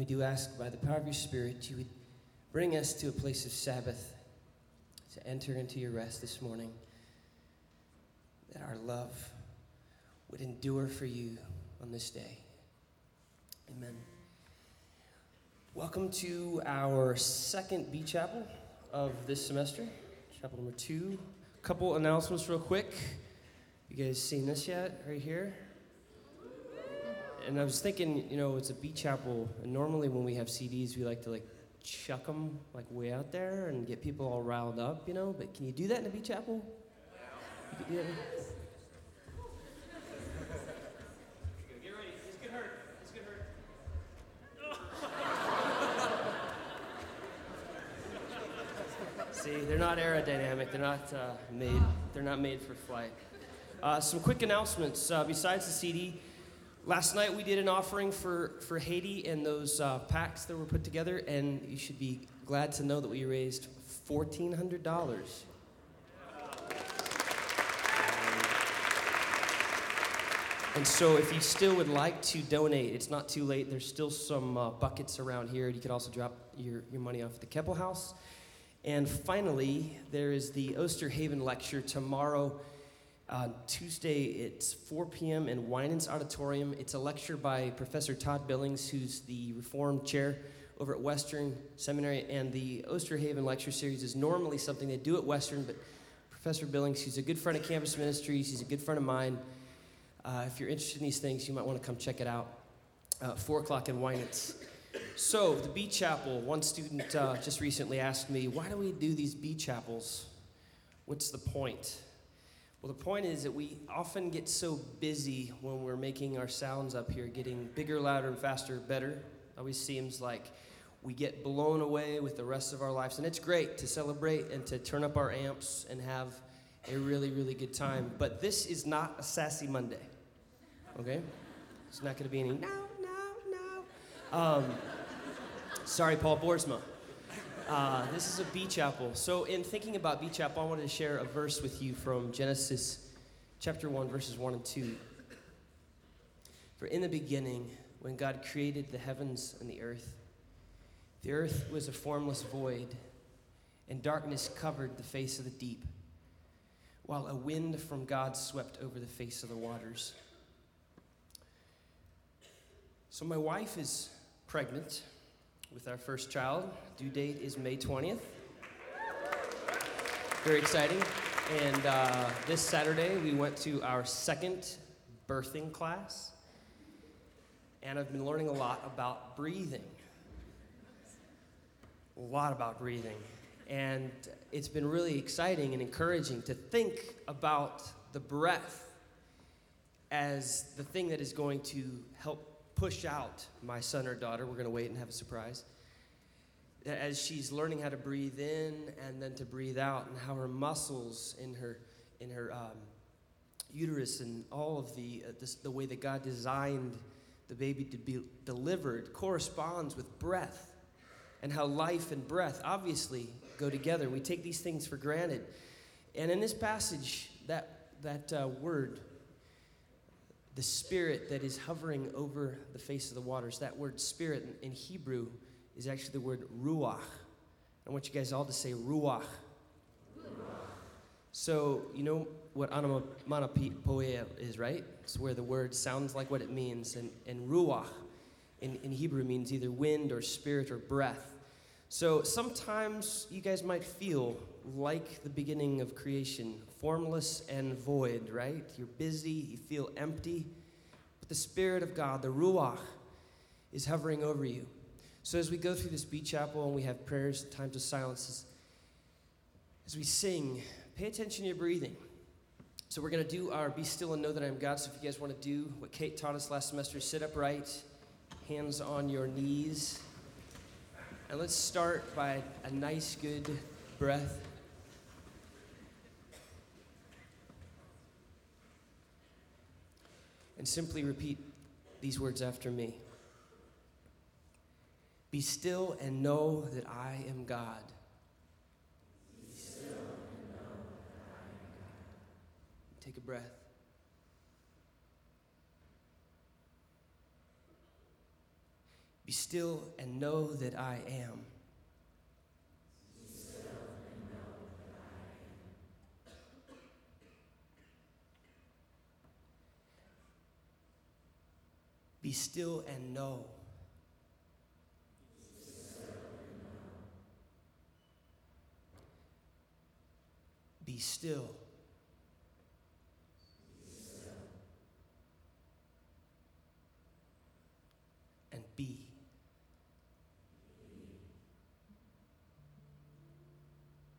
we do ask by the power of your Spirit, you would bring us to a place of Sabbath, to enter into your rest this morning, that our love would endure for you on this day. Amen. Welcome to our second B Chapel of this semester, chapel number 2. A couple announcements real quick. You guys seen this yet, right here? And I was thinking, it's a B Chapel, and normally when we have CDs, we like to chuck them way out there and get people all riled up, but can you do that in a B Chapel? You can do that? Get ready, this could hurt, See, they're not aerodynamic, they're not made for flight. Some quick announcements, besides the CD. Last night we did an offering for Haiti and those packs that were put together, and you should be glad to know that we raised $1,400. And so if you still would like to donate, it's not too late. There's still some buckets around here. You could also drop your money off at the Keppel House. And finally, there is the Osterhaven lecture tomorrow. Tuesday, it's 4 p.m. in Winans Auditorium. It's a lecture by Professor Todd Billings, who's the Reformed Chair over at Western Seminary. And the Osterhaven lecture series is normally something they do at Western, but Professor Billings, he's a good friend of Campus Ministries. He's a good friend of mine. If you're interested in these things, you might want to come check it out. 4 o'clock in Winans. So, the B Chapel. One student just recently asked me, why do we do these B Chapels? What's the point? Well, the point is that we often get so busy when we're making our sounds up here, getting bigger, louder, and faster, better. Always seems like we get blown away with the rest of our lives. And it's great to celebrate and to turn up our amps and have a really, really good time. But this is not a Sassy Monday, okay? It's not going to be any, no. Sorry, Paul Boersma. This is a B Chapel. So in thinking about B Chapel, I wanted to share a verse with you from Genesis chapter 1, verses 1 and 2. For in the beginning, when God created the heavens and the earth was a formless void, and darkness covered the face of the deep, while a wind from God swept over the face of the waters. So my wife is pregnant with our first child. Due date is May 20th. Very exciting. And this Saturday, we went to our second birthing class. And I've been learning a lot about breathing. A lot about breathing. And it's been really exciting and encouraging to think about the breath as the thing that is going to help push out my son or daughter. We're going to wait and have a surprise. As she's learning how to breathe in and then to breathe out, and how her muscles in her uterus and all of the way that God designed the baby to be delivered corresponds with breath, and how life and breath obviously go together. We take these things for granted. And in this passage, that word, the spirit that is hovering over the face of the waters, that word spirit in Hebrew is actually the word ruach. I want you guys all to say ruach. So, you know what onomatopoeia is, right? It's where the word sounds like what it means. And ruach in Hebrew means either wind or spirit or breath. So sometimes you guys might feel like the beginning of creation, formless and void, right? You're busy, you feel empty. But the Spirit of God, the ruach, is hovering over you. So as we go through this B Chapel and we have prayers, times of silence, as we sing, pay attention to your breathing. So we're going to do our Be Still and Know That I Am God. So if you guys want to do what Kate taught us last semester, sit upright, hands on your knees. And let's start by a nice, good breath. And simply repeat these words after me. Be still and know that I am God. Be still and know that I am God. Take a breath. Be Be still and know that I am. Be still and know. Be still